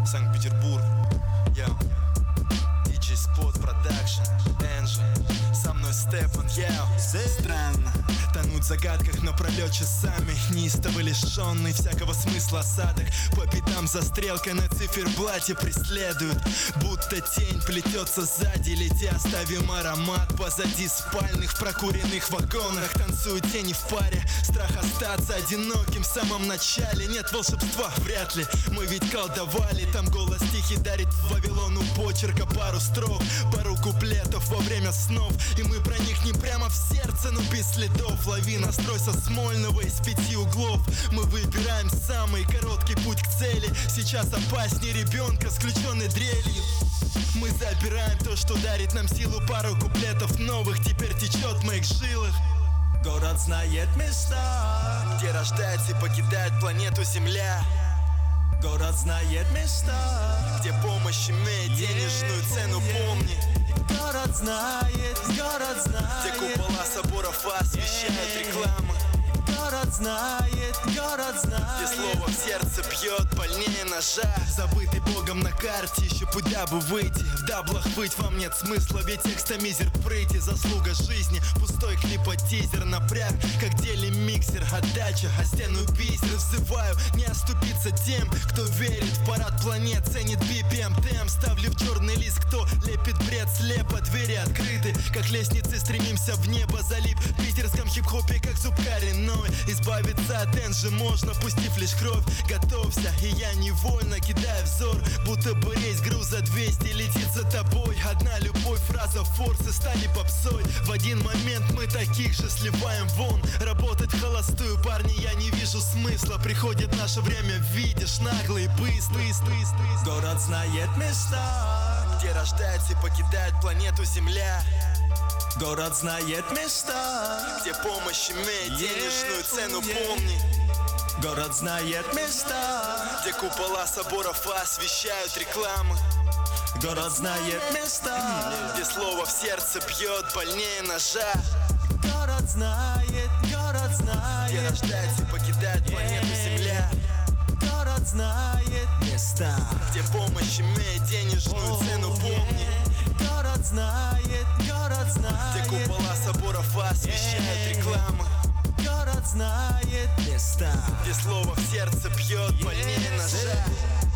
Санкт-Петербург. Yo, DJ Spot Production, Энджи, со мной Стефан, Странно тонуть в загадках напролет часами, неистово лишенный всякого смысла осадок. По пятам за стрелкой на циферблате преследуют, будто тень плетется сзади. Летя оставим аромат позади спальных в прокуренных вагонах. Танцуют тени в паре, страх остаться одиноким в самом начале. Нет волшебства, вряд ли, мы ведь колдовали. Там голос тихий дарит Вавилону почерка пару строк, пару куплетов во время снов. И мы проникнем прямо в сердце, но без следов. Лови настрой со Смольного из 5 углов. Мы выбираем самый короткий путь к цели. Сейчас опаснее ребенка с включенной дрелью. Мы забираем то, что дарит нам силу. Пару куплетов новых теперь течет в моих жилах. Город знает места, где рождается и покидает планету Земля. Город знает места, где помощь имеет денежную цену, помни. Город знает, где купола соборов освещают рекламы. Город знает, где слово в сердце бьет больнее ножа. Забытый Богом на карте, еще путь дабы выйти. В даблах быть вам нет смысла, ведь текста мизер прыти. Заслуга жизни, пустой клипа тизер. Напряг, как деле миксер, отдача, а стену бисер. Взываю не оступиться тем, кто верит в парад планет, ценит BPM темп. Ставлю в черный лист, кто лепит бред слепо. Двери открыты, как лестницы, стремимся в небо. Залип в питерском хип-хопе, как зуб коренной. Избавиться от Энджи можно, пустив лишь кровь. Готовься, и я невольно кидаю взор, будто бы рейс груза 200 летит за тобой. Одна любовь, фраза, форсы стали попсой. В один момент мы таких же сливаем вон. Работать холостую, парни, я не вижу смысла. Приходит наше время, видишь, нагло и быстро. Город знает места, где рождается и покидает планету Земля. Город знает места, где помощь имеет денежную цену, помни. Город знает места, где купола соборов освещают рекламы. Город знает места, где слово в сердце бьет больнее ножа. Город знает, где рождается и покидает планету Земля. Город знает места, где помощь имеет денежную цену, помни. Город знает, где купола соборов освещают рекламы. Город знает места, где слово в сердце бьет больнее ножа.